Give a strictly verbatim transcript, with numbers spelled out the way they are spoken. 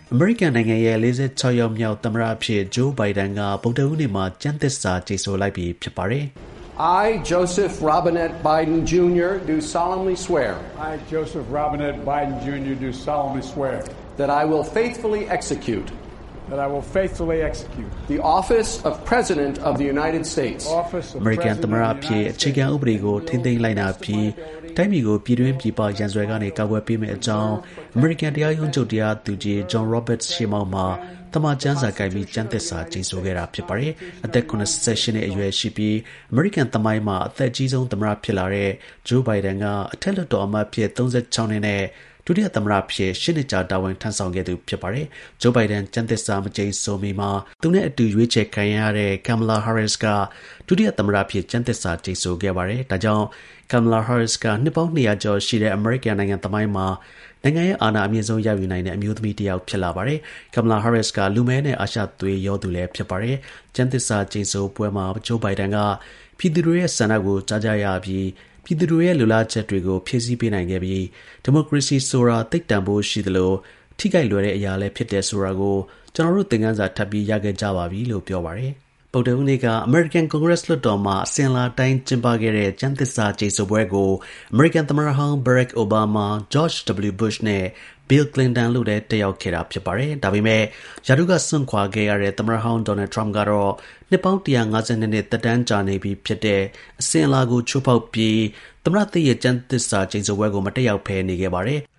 American နိုင်ငံရဲ့ ၄၆ ယောက်မြောက်သမ္မတအဖြစ် Joe Biden က ဗုဒ္ဓဟူးနေ့မှာ ကျမ်းသစ္စာကျိန်ဆိုလိုက်ပြီဖြစ်ပါတယ်။ I, Joseph Robinette Biden Junior do solemnly swear. I, Joseph Robinette Biden Junior do solemnly swear. That I will faithfully execute. That I will faithfully execute. The office of President of the United States. Office of American သမ္မတအဖြစ်အခြေခံဥပဒေကိုထိန်းသိမ်းလိုက်နာပြီးတိုင်းပြည်ကိုပြည်တွင်းပြည်ပရန်ဆွဲကနေကာကွယ်ပေးမယ့်အကြောင်း American တရားရုံးချုပ်တရားသူကြီး John Roberts ရှေ့မှောက်မှာသမ္မာကျမ်းစာကိုင်ပြီးကျမ်းသစ္စာကျိန်ဆိုခဲ့တာဖြစ်ပါတယ်။အသက်၇၈နှစ်အရွယ်ရှိပြီး American သမိုင်းမှာအသက်အကြီးဆုံးသမ္မတဖြစ်လာတဲ့ Joe Biden ကအထက်လွှတ်တော်အမတ်ဖြစ်၃၆နှစ်နဲ့ဒုတိယသမ္မတဖြစ်ရှစ်နှစ်ကြာတာဝန်ထမ်းဆောင်ခဲ့သူဖြစ်ပါတယ်။ Joe Biden ကျမ်းသစ္စာမကျိန်ဆိုမီမှာသူနဲ့အတူရွေးချယ်ခံရတဲ့ Kamala Harris ကဒုတိယသမ္မတဖြစ်ကျမ်းသစ္စာကျိန်ဆိုခဲ့ပါတယ်။ဒါကြောင့် Kamala Harris ကနှစ်ပေါင်း၂၀၀ကျော်ရှိတဲ့ American နိုင်ငံသမိုင်းမှာနိုင်ငံရဲ့အာဏာအမြင့်ဆုံးရယူနိုင်တဲ့အမျိုးသမီးတစ်ယောက်ဖြစ်လာပါတယ်။ Kamala Harris ကလူမဲနဲ့အာရှသွေးရောသူလည်းဖြစ်ပါတယ်။ကျမ်းသစ္စာကျိန်ဆိုပွဲမှာ Joe Biden ကပြည်သူတွေရဲ့ဆန္ဒကိုကြားကြရပြီးပြည်သူတွေရဲ့လူလားချက်တွေကိုဖြည့်ဆည်းပေးနိုင်ခဲ့ပြီးဒီမိုကရေစီဆိုတာသိပ်တန်ဖိုးရှိသလိုထိခိုက်လွယ်တဲ့အရာလည်းဖြစ်တယ်ဆိုတာကိုကျွန်တော်တို့သင်ခန်းစာထပ်ပြီးရခဲ့ကြပါပြီလို့ပြောပါတယ်။ဗုဒ္ဓဟူးနေ့က American Congress လွှတ်တော်မှာအစဉ်လာတိုင်းကျင်းပခဲ့တဲ့ကျမ်းသစ္စာကျိန်ဆိုပွဲကို American သမ္မတဟောင်း Barack Obama, George W. Bush နဲ့ Bill Clinton လို့လည်းတက်ရောက်ခဲ့တာဖြစ်ပါတယ်။ဒါပေမဲ့ရာထူးကစွန့်ခွာခဲ့ရတဲ့သမ္မတဟောင်း Donald Trump ကတော့နှစ်ပေါင်း၁၅၂နှစ်သက်တမ်းကြာနေပြီဖြစ်တဲ့အစဉ်အလာကိုချိုးဖောက်ပြီးသမ္မတသစ်ရဲ့ကျမ်းသစ္စာကျိန်ဆိုပွဲကိုမတက်ရောက်ဘဲနေခဲ့ပါတယ်။